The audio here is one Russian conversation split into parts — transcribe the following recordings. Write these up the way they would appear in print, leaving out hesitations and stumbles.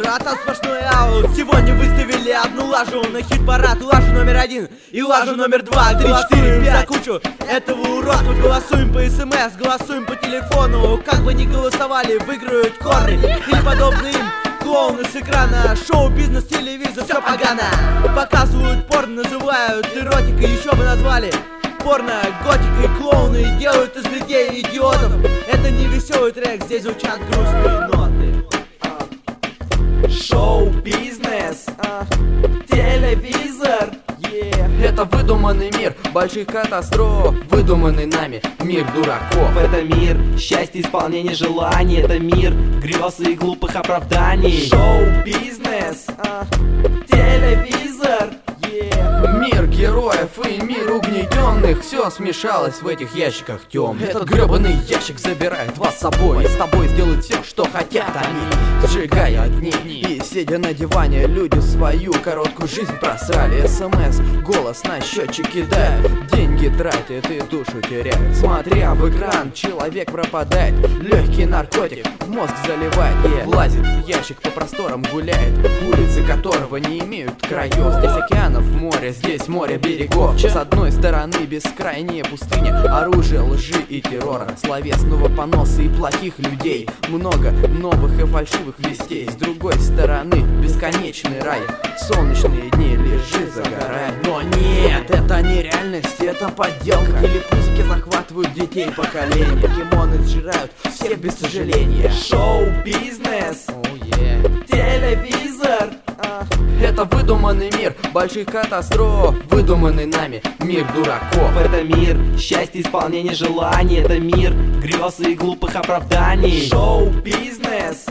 а там сплошной аут. Сегодня выставили одну лажу на хит-парад. Лажу номер 1 и лажу номер 2. 3, 4, 5 за кучу этого уродства. Голосуем по СМС, голосуем по телефону. Как бы ни голосовали, выиграют корни или подобные им клоуны с экрана. Шоу-бизнес, телевизор, все погано. Показывают порно, называют эротикой. Еще бы назвали порно готикой. Клоуны делают из людей идиотов. Это не веселый трек, здесь звучат грустные ноты. Шоу-бизнес, телевизор, это выдуманный мир больших катастроф, выдуманный нами мир дураков. Это мир счастья, исполнения желаний. Это мир грез и глупых оправданий. Шоу-бизнес, телевизор, мир героев и мир угнетенных. Все смешалось в этих ящиках темных. Этот гребаный ящик забирает вас с собой, и с тобой сделают все, что хотят они, сжигая дни. И сидя на диване, люди свою короткую жизнь просрали. СМС, голос на счетчик кидает, деньги тратят и душу теряют. Смотря в экран, человек пропадает. Легкий наркотик в мозг заливает, влазит в ящик, по просторам гуляет, улицы которого не имеют краев. Здесь океанов море, здесь море берегов. С одной стороны бескрайняя пустыня, оружие лжи и террора, словесного поноса и плохих людей, много новых и фальшивых вестей. С другой стороны бесконечный рай, солнечные дни, лежи, загорай. Но нет, это не реальность, это подделка. Телепузики захватывают детей поколения, покемоны сжирают всех без сожаления. Шоу-бизнес, телевизор, это выдуманный мир больших катастроф, выдуманный нами мир дураков. Это мир счастья, исполнения желаний. Это мир грез и глупых оправданий. Шоу-бизнес,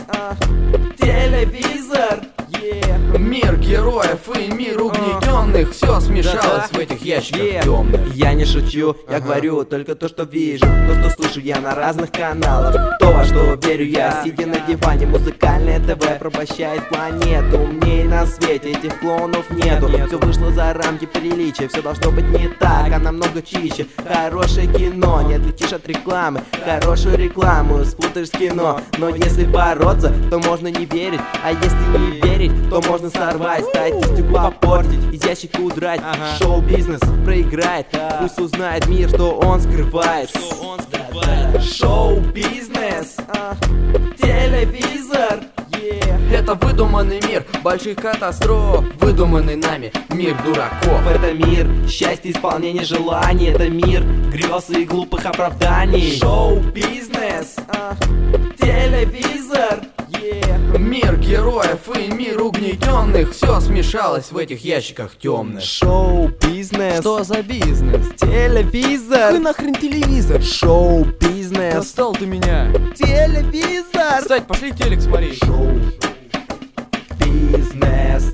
телевизор, мир героев и мир угнетенных. Все смешалось в этих ящиках темных. Я не шучу, я говорю только то, что вижу, то, что слышу я на разных каналах, то, во что верю я, сидя на диване. Музыкальное ТВ порабощает планету. Умнее на свете этих клоунов нету. Все вышло за рамки приличия, все должно быть не так, а намного чище. Хорошее кино не отличишь от рекламы. Хорошую рекламу спутаешь с кино. Но если бороться, то можно не верить, а если не верить, то можно сорвать, статистику попортить, из ящика удрать. Шоу-бизнес проиграет, пусть узнает мир, что он скрывает. Шоу-бизнес, телевизор, это выдуманный мир больших катастроф, выдуманный нами мир дураков. Это мир счастья, исполнения желаний. Это мир грез и глупых оправданий. Шоу-бизнес, телевизор, мир героев и мир угнетенных. Все смешалось в этих ящиках темных. Шоу-бизнес, Что за бизнес? телевизор, Какой нахрен телевизор? шоу-бизнес, Достал ты меня. телевизор, Кстати, пошли телек смотреть. шоу-бизнес.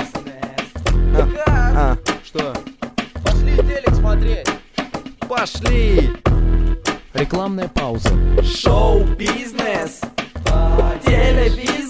Что? Пошли телек смотреть. Пошли! Рекламная пауза. шоу-бизнес, телевизор.